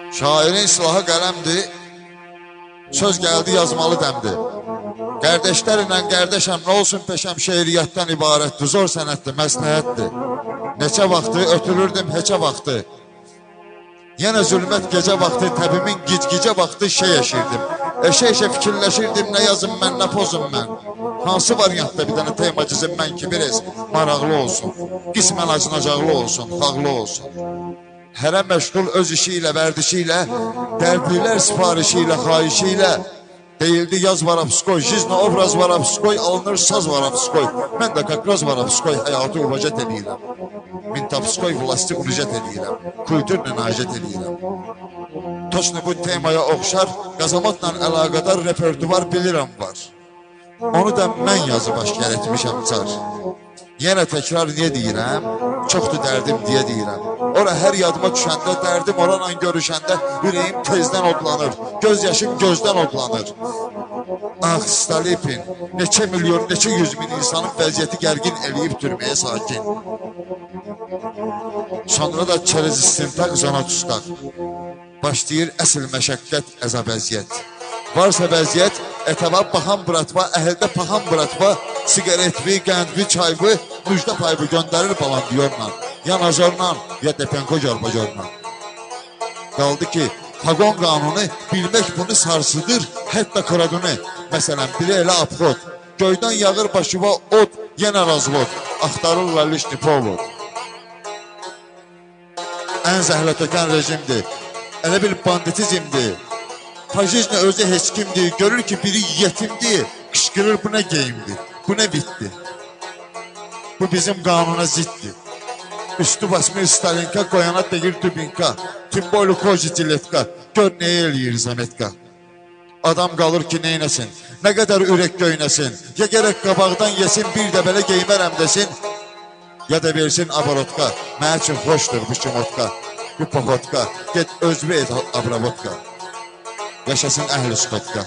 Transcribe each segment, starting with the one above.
Şairin silahı qələmdir, söz gəldi yazmalı dəmdir. Qardeşlərlə qardeşəm, nə olsun peşəm şeiriyyatdan ibarətdir, zor sənətdir, məsləhətdir. Neçə vaxtı ötürürdüm heçə vaxtı. Yenə zülmət gecə vaxtı, təbimin gicgicə vaxtı şey eşirdim. Eşə fikirləşirdim, nə yazım mən, nə pozum mən. Hansı variantda bir dənə temacizm mən ki, biraz maraqlı olsun, qismən acınacaqlı olsun, xalqlı olsun. Hərə məşğul öz işi ilə, vərdişi ilə, dərdlilər sifarişi ilə, xahişi ilə, deyildi yaz varapskoy, jizna obraz varapskoy, alınır saz varapskoy. Mən də kakraz varapskoy, həyatı uvacət edirəm. Mintapskoy, vlasti unicət edirəm. Kultur nənacət edirəm. Toçnu bu temaya oxşar, qazamatla əlaqədar repertuvar bilirəm var. Onu da mən yazı başkar etmişəm car. Yenə təkrar niyə deyirəm? Çoxdur dərdim deyə deyirəm. Ora hər yadıma düşəndə, dərdim oranla görüşəndə ürəyim tezdən odlanır, göz yaşım gözdən odlanır. Ah Stalipin, neçə milyon, neçə yüz min insanın vəziyyəti gərgin eləyib türməyə sakin. Sonra da çerez istintaq zona tustaq. Başlayır əsl məşəqqət, əzab əziyyət. Varsa vəziyyət, etəva baxan bıratva, əhəldə paxan bıratva, sigaretvi, qəndvi, çayvi, müjdə payvı göndərir balandiyorla, ya nazorla, ya depenko corbacorla. Qaldı ki, pagon qanunu bilmək bunu sarsıdır, hətta koradunu. Məsələn, biri elə apxod, göydən yağır başıva od, yenə razvod, axtarırlar lişni povod. Ən zəhlətökən rejimdir, elə bil banditizmdir. Fajizm özü heç kimdir, görür ki biri yetimdir, qışqırır bu nə geyimdir, bu nə bitdi. Bu bizim qanuna ziddir. Üstü basmır Stalinka, qoyana deyir Dubinka, Timboylu Koji Ciletka, gör nəyə eləyir Zametka. Adam qalır ki neynəsin, nə qədər ürək göynəsin, ya gərək qabaqdan yesin, bir də belə geymərəm desin, ya da versin aborotka, mənə üçün xoşdur bu şumotka, bu popotka, get özbü et abrabotka. Yaşasın əhl-i skotka.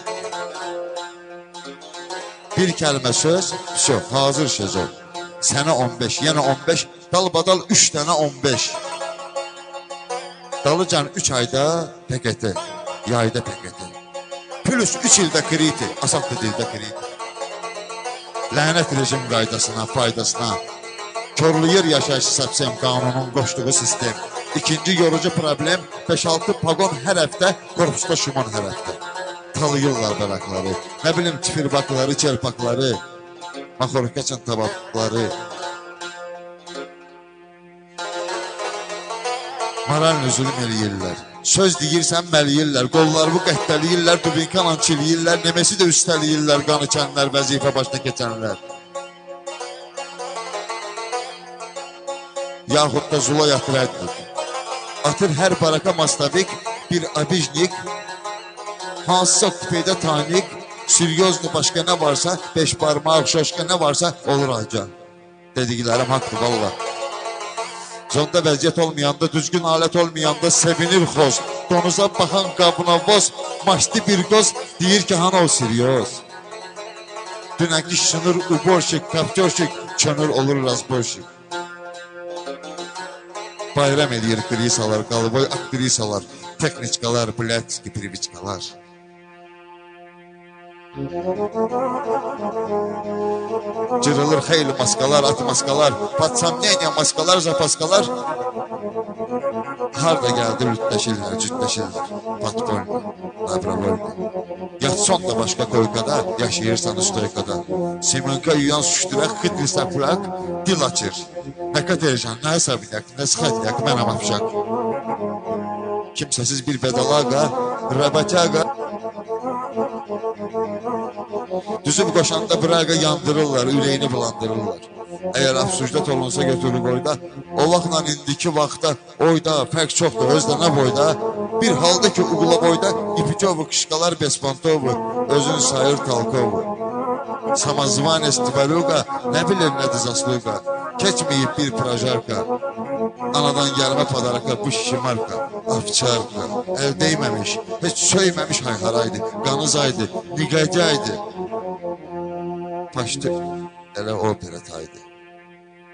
Bir kəlmə söz, hazır şezon. Sənə 15, yenə 15, dalbadal 3 dənə 15. Dalıcan 3 ayda PKT, yayda PKT. Plus 3 ildə kriti, asaqlı dildə kriti. Lənət rejim qaydasına, faydasına. Körlüyür yaşayış səpsəm qanunun qoşduğu sistem. İkinci yorucu problem 5-6 pagon hər həftə, korpusda şuman hər həftə. Talıyırlar barakları, nə bilim tifirbakları, çelpakları, maxorkaçın tabaqları. Moralini zulüm eləyirlər. Söz deyirsən məliyirlər, qollarımı qəhtəliyirlər, dubinkanla çiliyirlər, nemesi də üstəliyirlər, qan içənlər, vəzifə başına keçənlər. Yaxud da zula yatırəddir. Atır hər baraka mastavik, bir abijnik, hansısa kupeydə tanik, süryozlu başqa nə varsa, 5 parmaq, şoşqa nə varsa, olur aca. Dediklərim haqdır, valla. Zonda vəziyyət olmayanda, düzgün alət olmayanda sevinir xoz. Donuza baxan qabına voz, maçlı bir qoz, deyir ki, hana o siryoz. Dünənki şınır uborşik, kaptyorşik, çönür olur razborşik. Bayram edir krisalar, qalıboy aktrisalar, tekniçkalar, blatski priviçkalar. Cırılır xeyli maskalar, at maskalar, patsamneniya maskalar, zapaskalar. Harda gəldi rütləşirlər, cütləşirlər, patbolni, nabravolni. Yatson da başqa koykada, yaşayırsan stoykada. Simenka yuyan suşturaq, xitri saprak, dil açır. Nə katerjan, nə hesabıyak, nə sıxatyak, mənəm apşak. Kimsəsiz bir bedalaga, rabatyaga. Düzüb qoşanda bıraqa yandırırlar, ürəyini bulandırırlar. Əgər absücdət olunsa götürülür boyda, o vaxtla indiki vaxtda, oyda, fərq çoxdur, özdə nə boyda, bir halda ki, uğula boyda, İpikovu, Kışqalar, Bespantovu, özün sayır Talkovu. Samazvan estibaluqa, nə bilir nədir zasluqa, keçməyib bir prajarka, anadan gəlmə padaraka, bu şimarka, afçarka, əl deyməmiş, heç söyməmiş hayharaydı, qanızaydı, niqəcəydi. Paştı, elə operataydı.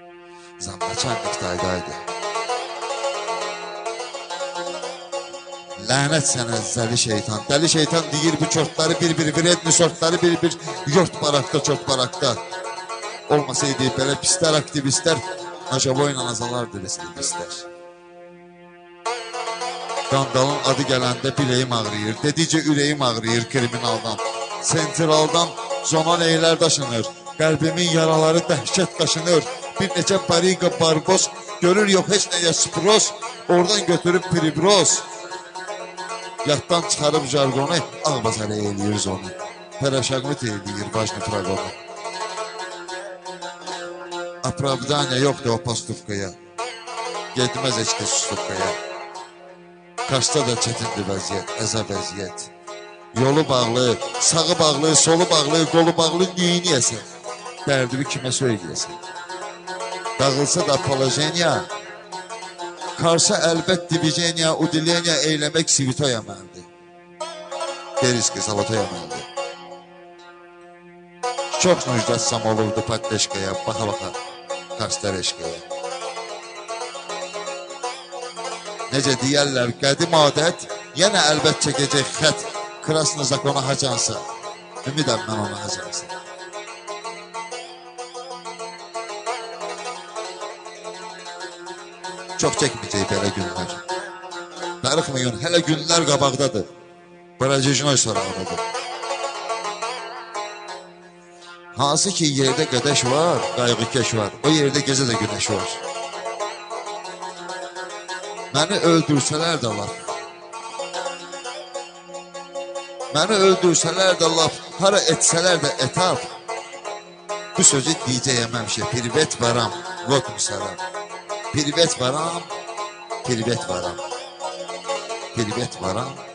Zambaçan iqtaydaydı. Lənət sənə zəli şeytan. Dəli şeytan deyir bu çortları bir-bir, vredni sortları bir-bir, yort barakda, çort barakda. Olmasaydı belə pislər aktivistlər, Naşavoyla azalardı residivistlər. Qandalın adı gələndə biləyim ağrıyır, dedikcə ürəyim ağrıyır kriminaldan. Sentraldan zona neylər daşınır, qəlbimin yaraları dəhşət qaşınır. Bir neçə bariqa barbos, görür yox heç nəyə spros, oradan götürüb pribroz. Yaddan çıxarıb jargonu, ağbazarı eləyir zonu. Pərəşəqmit eləyir vajni pragonu. Apravdaniya yoxdur o postufkaya, getməz heç kəs stufkaya. Kaşda da çətindir vəziyyət, əzab əziyyət. Yolu bağlı, sağı bağlı, solu bağlı, qolu bağlı neyiniyəsən? Dərdimi kimə söyləyəsən? Dağılsa da apolojeniya, karsa əlbət divijeniya, udileniya eyləmək sivitoya məndir. Deriski salatoya məndir. Çox müjdatsam olurdu patleşkaya, baxa-baxa, karslar eşkaya. Necə deyərlər, qədim adət, yenə əlbət çəkəcək xət, krasnı zakona hacansa, ümidəm mən ona hacansa. Çox çəkməyəcək belə günlər. Darıxmayın, hələ günlər qabaqdadır. Brajejnoy sorağıdadır. Hansı ki yerdə qədəş var, qayğıkeş var, o yerdə gecə də günəş var. Məni öldürsələr də laf, məni öldürsələr də laf, hara etsələr də etap, bu sözü deyəcəyəm həmişə, privet varam, lot müsəlam. Privet varam, privet varam, privet varam.